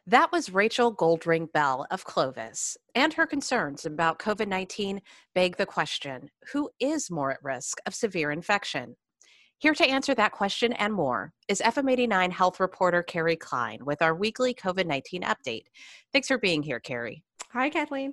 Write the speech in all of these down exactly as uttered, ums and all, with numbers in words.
That was Rachel Goldring Bell of Clovis, and her concerns about COVID nineteen beg the question, who is more at risk of severe infection? Here to answer that question and more is F M eighty-nine health reporter Carrie Klein with our weekly COVID nineteen update. Thanks for being here, Carrie. Hi, Kathleen.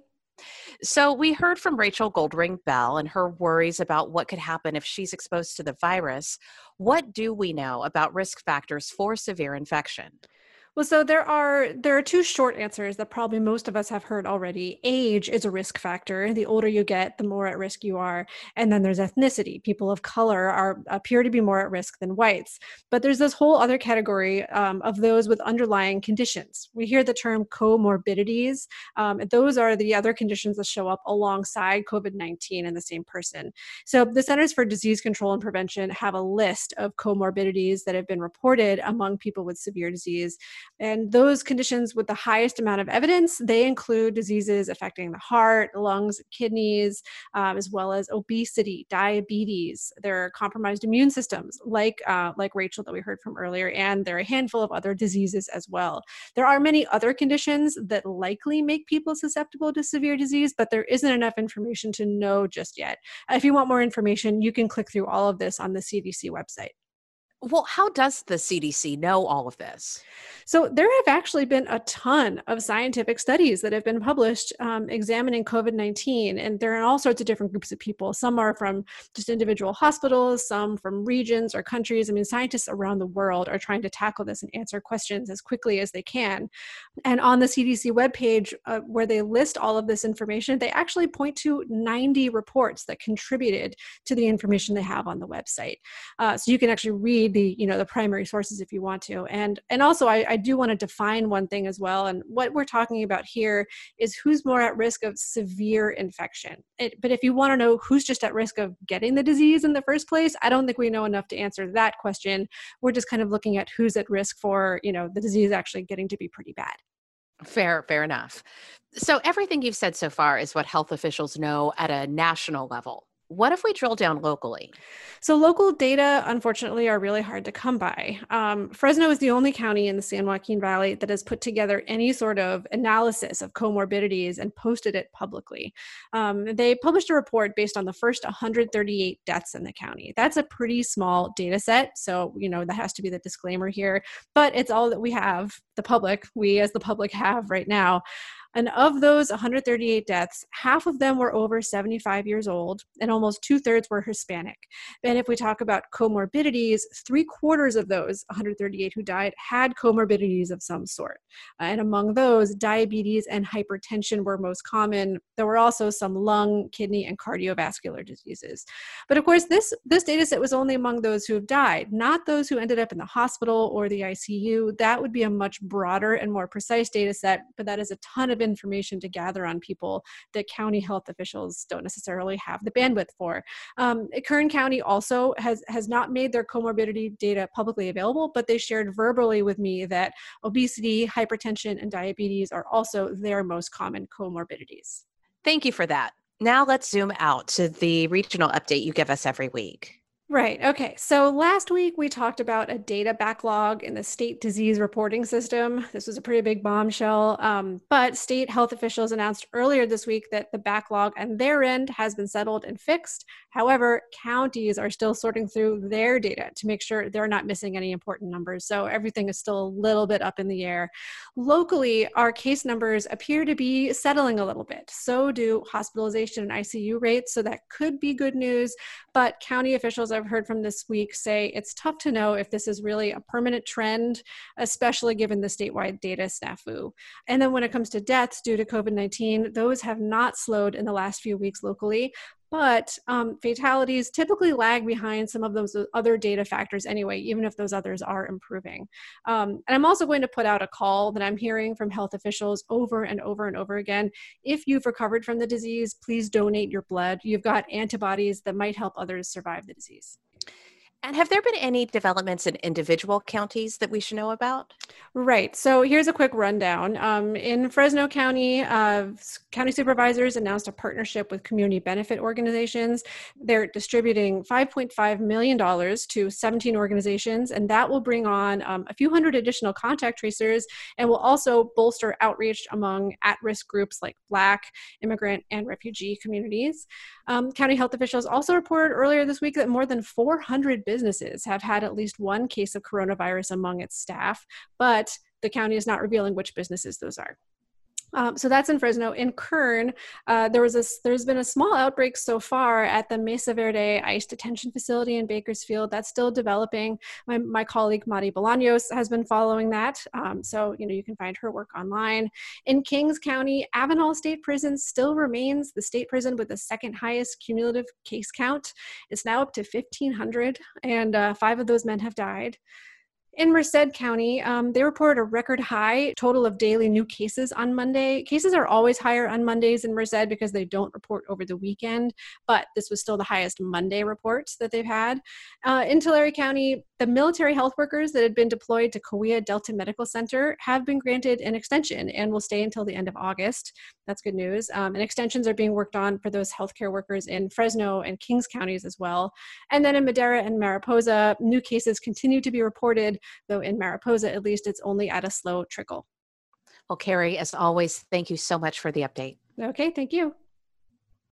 So, we heard from Rachel Goldring Bell and her worries about what could happen if she's exposed to the virus. What do we know about risk factors for severe infection? Well, so there are there are two short answers that probably most of us have heard already. Age is a risk factor. The older you get, the more at risk you are. And then there's ethnicity. People of color are appear to be more at risk than whites. But there's this whole other category um, of those with underlying conditions. We hear the term comorbidities. Um, those are the other conditions that show up alongside COVID nineteen in the same person. So the Centers for Disease Control and Prevention have a list of comorbidities that have been reported among people with severe disease. And those conditions with the highest amount of evidence, they include diseases affecting the heart, lungs, kidneys, um, as well as obesity, diabetes. There are compromised immune systems, like uh, like Rachel that we heard from earlier, and there are a handful of other diseases as well. There are many other conditions that likely make people susceptible to severe disease, but there isn't enough information to know just yet. If you want more information, you can click through all of this on the C D C website. Well, how does the C D C know all of this? So there have actually been a ton of scientific studies that have been published um, examining COVID nineteen, and they're in all sorts of different groups of people. Some are from just individual hospitals, some from regions or countries. I mean, scientists around the world are trying to tackle this and answer questions as quickly as they can. And on the C D C webpage, uh, where they list all of this information, they actually point to ninety reports that contributed to the information they have on the website. Uh, so you can actually read the, you know, the primary sources if you want to. And, and also, I, I do want to define one thing as well. And what we're talking about here is who's more at risk of severe infection. It, but if you want to know who's just at risk of getting the disease in the first place, I don't think we know enough to answer that question. We're just kind of looking at who's at risk for, you know, the disease actually getting to be pretty bad. Fair, fair enough. So, everything you've said so far is what health officials know at a national level. What if we drill down locally? So local data, unfortunately, are really hard to come by. Um, Fresno is the only county in the San Joaquin Valley that has put together any sort of analysis of comorbidities and posted it publicly. Um, they published a report based on the first one hundred thirty-eight deaths in the county. That's a pretty small data set, so you know that has to be the disclaimer here. But it's all that we have, the public, we as the public have right now. And of those one hundred thirty-eight deaths, half of them were over seventy-five years old, and almost two thirds were Hispanic. And if we talk about comorbidities, three quarters of those one hundred thirty-eight who died had comorbidities of some sort. Uh, and among those, diabetes and hypertension were most common. There were also some lung, kidney, and cardiovascular diseases. But of course, this, this data set was only among those who have died, not those who ended up in the hospital or the I C U. That would be a much broader and more precise data set, but that is a ton of information to gather on people that county health officials don't necessarily have the bandwidth for. Um, Kern County also has, has not made their comorbidity data publicly available, but they shared verbally with me that obesity, hypertension, and diabetes are also their most common comorbidities. Thank you for that. Now let's zoom out to the regional update you give us every week. Right. Okay. So last week we talked about a data backlog in the state disease reporting system. This was a pretty big bombshell. Um, but state health officials announced earlier this week that the backlog on their end has been settled and fixed. However, counties are still sorting through their data to make sure they're not missing any important numbers. So everything is still a little bit up in the air. Locally, our case numbers appear to be settling a little bit. So do hospitalization and I C U rates. So that could be good news. But county officials I've heard from this week say it's tough to know if this is really a permanent trend, especially given the statewide data snafu. And then when it comes to deaths due to COVID nineteen, those have not slowed in the last few weeks locally. But um, fatalities typically lag behind some of those other data factors anyway, even if those others are improving. Um, and I'm also going to put out a call that I'm hearing from health officials over and over and over again. If you've recovered from the disease, please donate your blood. You've got antibodies that might help others survive the disease. And have there been any developments in individual counties that we should know about? Right. So here's a quick rundown. Um, in Fresno County, uh, county supervisors announced a partnership with community benefit organizations. They're distributing five point five million dollars to seventeen organizations, and that will bring on um, a few hundred additional contact tracers and will also bolster outreach among at-risk groups like Black, immigrant, and refugee communities. Um, county health officials also reported earlier this week that more than four hundred businesses have had at least one case of coronavirus among its staff, but the county is not revealing which businesses those are. Um, so that's in Fresno. In Kern, uh, there was a, there's been a small outbreak so far at the Mesa Verde ICE detention facility in Bakersfield. That's still developing. My, my colleague Mari Bolaños has been following that. Um, so, you know, you can find her work online. In Kings County, Avenal State Prison still remains the state prison with the second highest cumulative case count. It's now up to fifteen hundred, and uh, five of those men have died. In Merced County, um, they reported a record high total of daily new cases on Monday. Cases are always higher on Mondays in Merced because they don't report over the weekend, but this was still the highest Monday report that they've had. Uh, in Tulare County, the military health workers that had been deployed to Cahuilla Delta Medical Center have been granted an extension and will stay until the end of August. That's good news. Um, and extensions are being worked on for those healthcare workers in Fresno and Kings counties as well. And then in Madera and Mariposa, new cases continue to be reported, though in Mariposa, at least, it's only at a slow trickle. Well, Carrie, as always, thank you so much for the update. Okay, thank you.